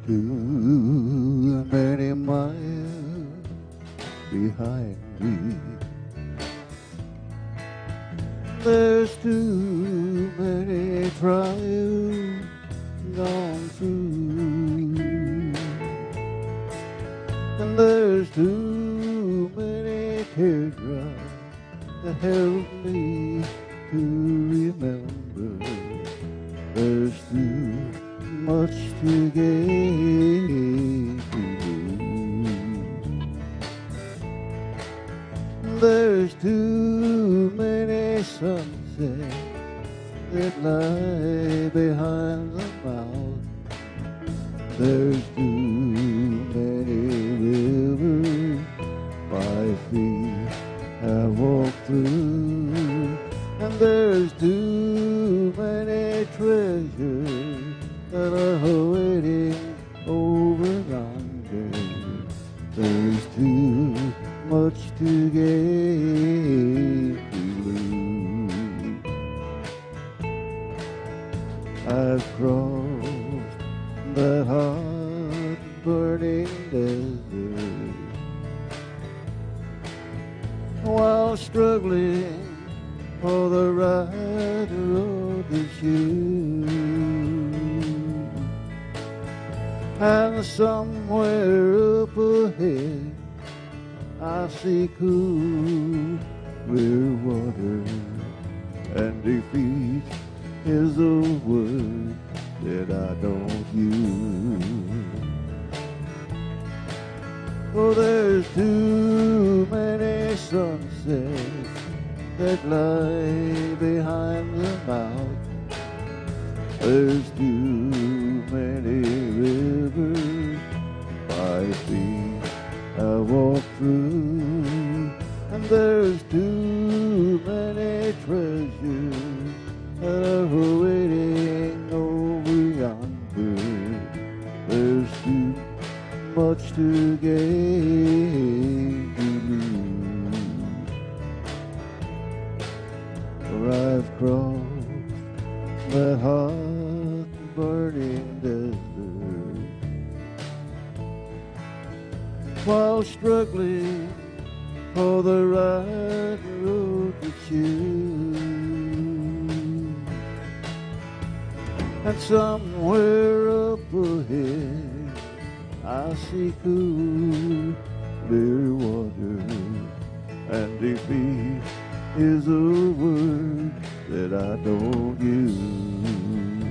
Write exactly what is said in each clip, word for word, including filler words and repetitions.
Too many miles behind me. There's too many trials gone through, and there's too many teardrops that help me to remember. There's too much to gain to lose. There's too many sunsets that lie behind the mountain. There's too many rivers my feet have walked through, and there's too many treasures that are waiting over yonder. There's too much to gain to lose. I've crossed that hot burning desert while struggling for the right road to choose. And somewhere up ahead I see cool, clear water, and defeat is a word that I don't use. Oh, there's too many sunsets that lie behind the mountain. There's too many rivers my feet I walk through, and there's too many treasures that are waiting over yonder. There's too much to gain to lose. For I've crossed that hot burning desert while struggling for the right road to choose. And somewhere up ahead I see cool, clear water, and defeat is a word that I don't use.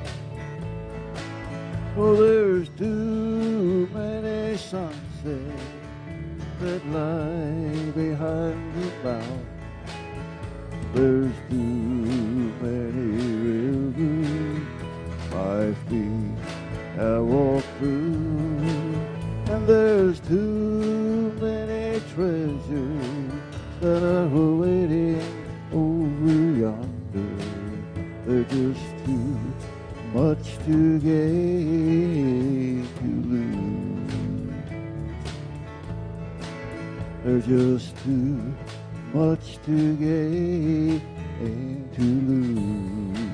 Oh, there's too many sunsets that lie behind the mountain. There's too many rivers my feet I walk through, and there's too many treasures that are waiting over yonder. There's just too much to gain to lose. There's just too much to gain to lose.